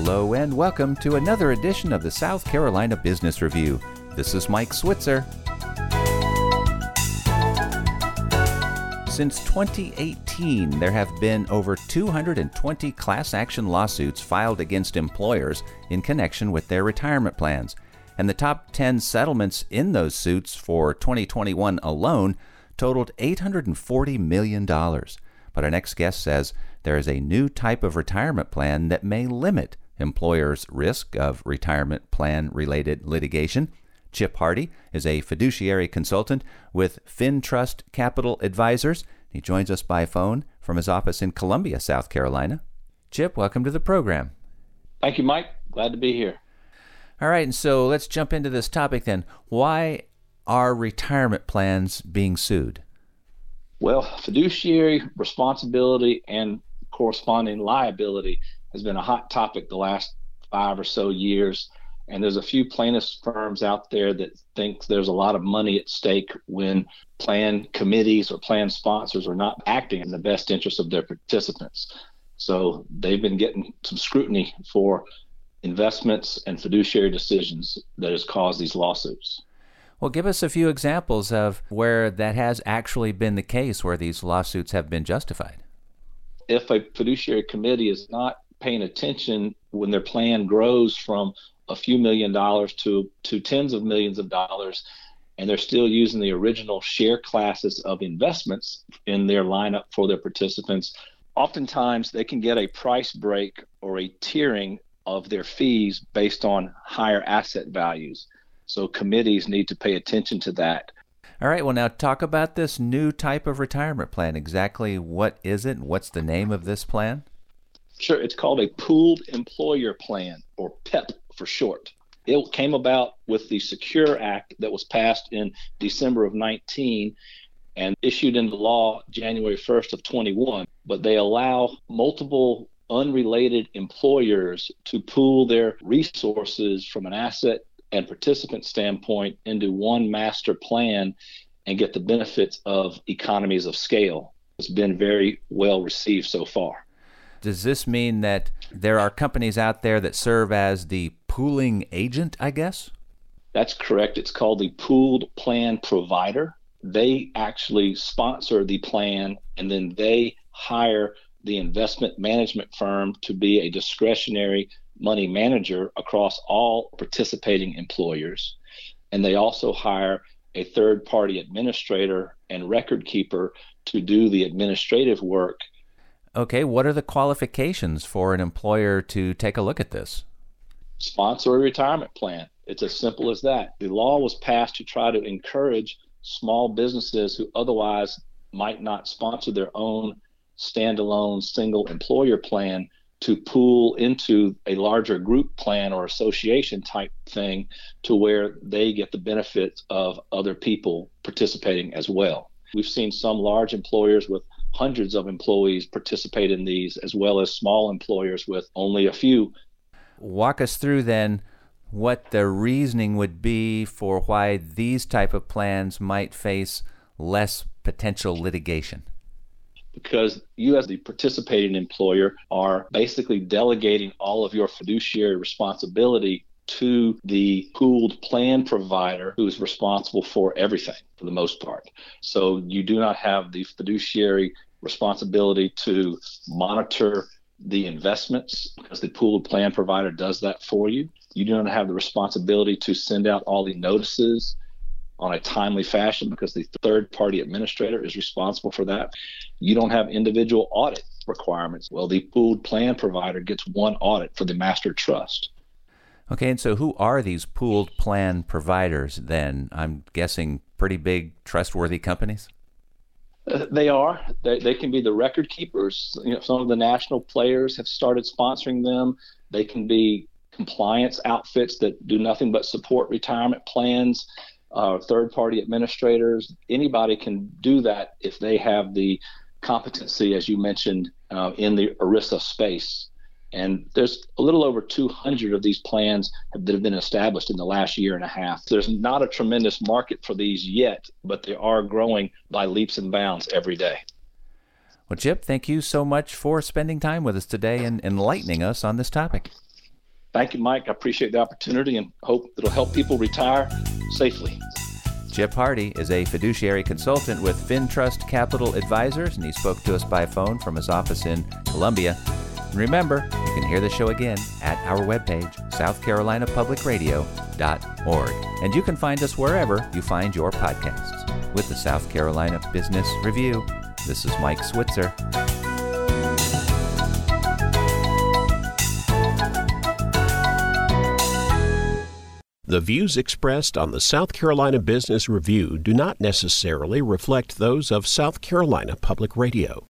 Hello and welcome to another edition of the South Carolina Business Review. This is Mike Switzer. Since 2018, there have been over 220 class action lawsuits filed against employers in connection with their retirement plans. And the top 10 settlements in those suits for 2021 alone totaled $840 million. But our next guest says there is a new type of retirement plan that may limit employers' risk of retirement plan-related litigation. Chip Hardy is a fiduciary consultant with FinTrust Capital Advisors. He joins us by phone from his office in Columbia, South Carolina. Chip, welcome to the program. Thank you, Mike. Glad to be here. All right, and so let's jump into this topic then. Why are retirement plans being sued? Well, fiduciary responsibility and corresponding liability has been a hot topic the last 5 or so years. And there's a few plaintiffs firms out there that think there's a lot of money at stake when plan committees or plan sponsors are not acting in the best interest of their participants. So they've been getting some scrutiny for investments and fiduciary decisions that has caused these lawsuits. Well, give us a few examples of where that has actually been the case, where these lawsuits have been justified. If a fiduciary committee is not paying attention when their plan grows from a few $1 million to tens of millions of dollars, and they're still using the original share classes of investments in their lineup for their participants, oftentimes they can get a price break or a tiering of their fees based on higher asset values. So committees need to pay attention to that. All right, well, now talk about this new type of retirement plan. Exactly what is it? What's the name of this plan? Sure, it's called a pooled employer plan, or PEP for short. It came about with the Secure Act that was passed in December of 19 and issued into law January 1st of 21. But they allow multiple unrelated employers to pool their resources from an asset and participant standpoint into one master plan and get the benefits of economies of scale. It's been very well received so far. Does this mean that there are companies out there that serve as the pooling agent, I guess? That's correct. It's called the pooled plan provider. They actually sponsor the plan, and then they hire the investment management firm to be a discretionary money manager across all participating employers. And they also hire a third-party administrator and record keeper to do the administrative work. Okay, what are the qualifications for an employer to take a look at this? Sponsor a retirement plan. It's as simple as that. The law was passed to try to encourage small businesses who otherwise might not sponsor their own standalone single employer plan to pool into a larger group plan or association type thing to where they get the benefits of other people participating as well. We've seen some large employers with hundreds of employees participate in these, as well as small employers with only a few. Walk us through then what the reasoning would be for why these type of plans might face less potential litigation. Because you as the participating employer are basically delegating all of your fiduciary responsibility to the pooled plan provider who is responsible for everything for the most part. So you do not have the fiduciary responsibility to monitor the investments because the pooled plan provider does that for you. You do not have the responsibility to send out all the notices on a timely fashion because the third-party administrator is responsible for that. You don't have individual audit requirements. Well, the pooled plan provider gets one audit for the master trust. Okay, and so who are these pooled plan providers then? I'm guessing pretty big, trustworthy companies? They are. They can be the record keepers. Some of the national players have started sponsoring them. They can be compliance outfits that do nothing but support retirement plans. Third-party administrators, anybody can do that if they have the competency, as you mentioned, in the ERISA space. And there's a little over 200 of these plans that have been established in the last year and a half. There's not a tremendous market for these yet, but they are growing by leaps and bounds every day. Well, Chip, thank you so much for spending time with us today and enlightening us on this topic. Thank you, Mike. I appreciate the opportunity and hope it'll help people retire safely. Chip Hardy is a fiduciary consultant with FinTrust Capital Advisors, and he spoke to us by phone from his office in Columbia. And remember, you can hear the show again at our webpage, southcarolinapublicradio.org. And you can find us wherever you find your podcasts. With the South Carolina Business Review, this is Mike Switzer. The views expressed on the South Carolina Business Review do not necessarily reflect those of South Carolina Public Radio.